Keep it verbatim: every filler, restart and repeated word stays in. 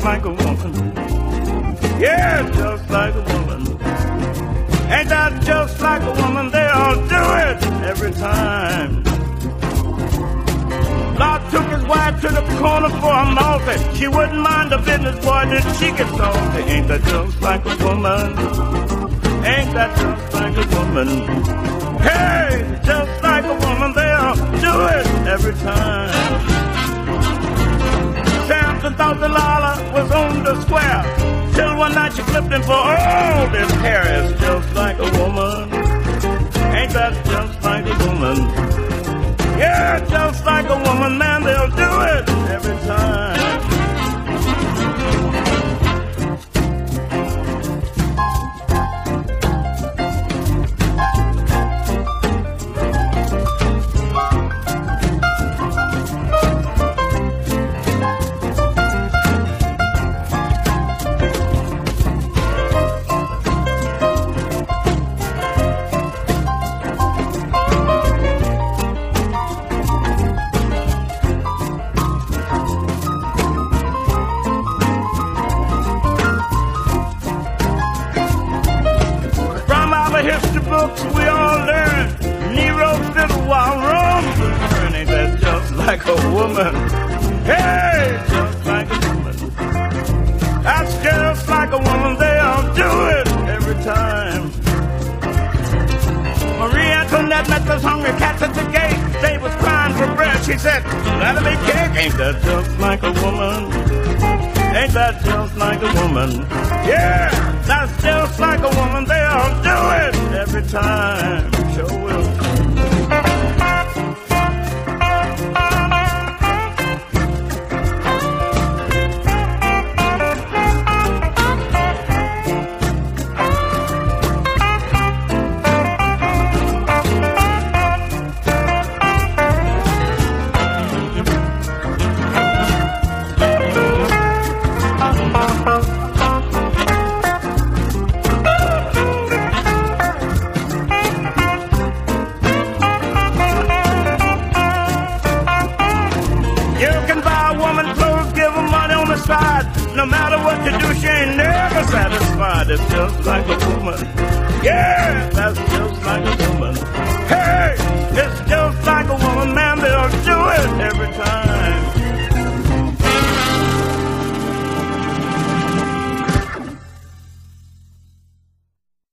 like a woman. Yeah, just like a woman. Ain't that just like a woman? They all do it every time. Lord took his wife to the corner for a multi. She wouldn't mind the business, boy, did she get salty. Ain't that just like a woman? Ain't that just like a woman? Hey, just like a woman, they all do it every time. Samson thought Delilah was on the square, till one night she flipped him for all this hair. Is just like a woman. Ain't that just like a woman? Yeah, just like a woman, man, they'll do it every time. Books we all learn. Nero fiddle while Rome was burning. That's just like a woman. Hey, just like a woman. That's just like a woman. They all do it every time. Marie Antoinette met those hungry cats at the gate. They was crying for bread. She said, "That'll be cake." Ain't that just like a woman? Ain't that just like a woman? Yeah, that's just like a woman. They all do it every time. Sure will. No matter what you do, she ain't never satisfied. It's just like a woman. Yeah, that's just like a woman. Hey, it's just like a woman, man. They'll do it every time.